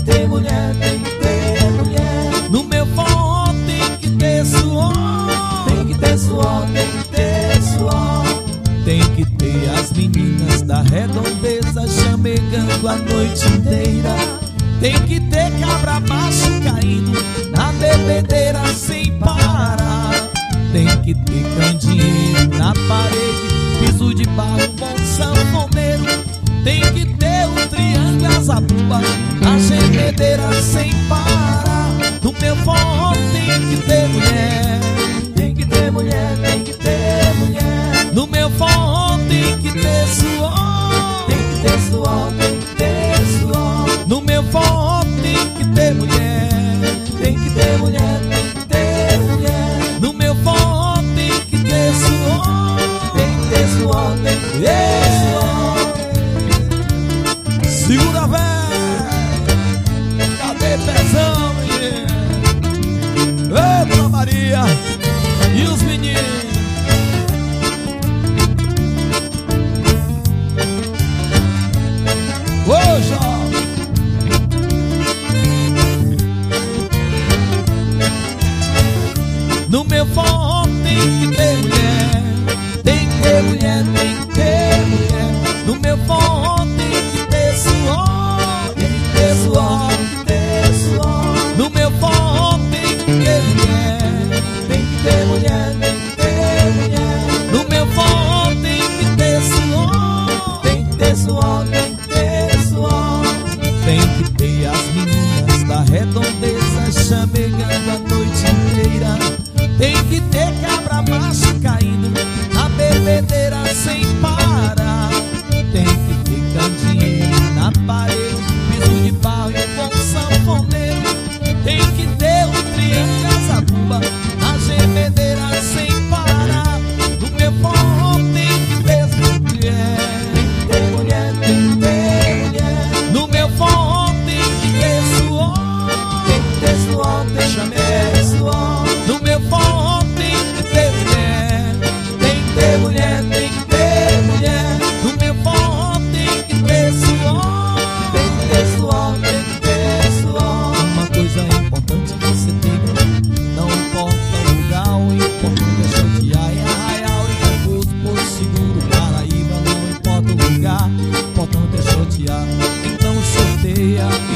ter mulher, tem que ter mulher. No meu forró tem que ter suor. Tem que ter suor, tem que ter suor. Tem que ter as meninas da redondeza chamegando a noite inteira. Tem que ter cabra macho caindo na bebedeira sem parar. Tem que ter candeeiro na parede, piso de barro, bom sanfoneiro. Tem que ter o triângulo, a zabumba, a gemedeira sem parar. No meu forró tem que ter mulher. Tem que ter mulher, tem que ter mulher. No meu forró tem que ter suor. Tem que ter suor, tem que ter suor. No meu forró tem que ter mulher. Tem que ter mulher, tem que ter mulher. No meu forró tem que ter suor. Tem que ter suor, tem que ter suor. Segura, velho. Cadê Pezão, menino? Eita, Maria. E os meninos? Hoje, ó. No meu forró tem que ter mulher. Tem que ter mulher, tem que ter mulher. No meu forró tem que ter suor. Tem que ter suor, tem que ter suor. No meu forró tem que ter mulher. Tem que ter mulher, tem que ter mulher. No meu forró tem que ter suor. Tem que ter suor, tem que ter suor. Tem que ter as meninas da redondeza chamegando a noite inteira. Tem que ter cabra macho caindo na bebedeira sem parar. Tem que ter candeeiro na parede, piso de barro e um bom sanfoneiro. Tem que ter o triângulo, a zabumba, a gemedeira sem parar. No meu forró tem que ter mulher. Tem que ter mulher, tem que ter mulher. No meu forró tem que ter suor. Tem que ter suor, tem que ter suor. No meu forró tem que ter mulher. Tem que ter mulher, tem que ter mulher. No meu forró tem que ter suor. Tem que ter suor, tem que ter suor. Uma coisa importante você tem: não importa o lugar, o importante é chantear. Em Arraial, em Augusto, Porto Seguro, Paraíba, não importa o lugar, o importante é chantear. Então sorteia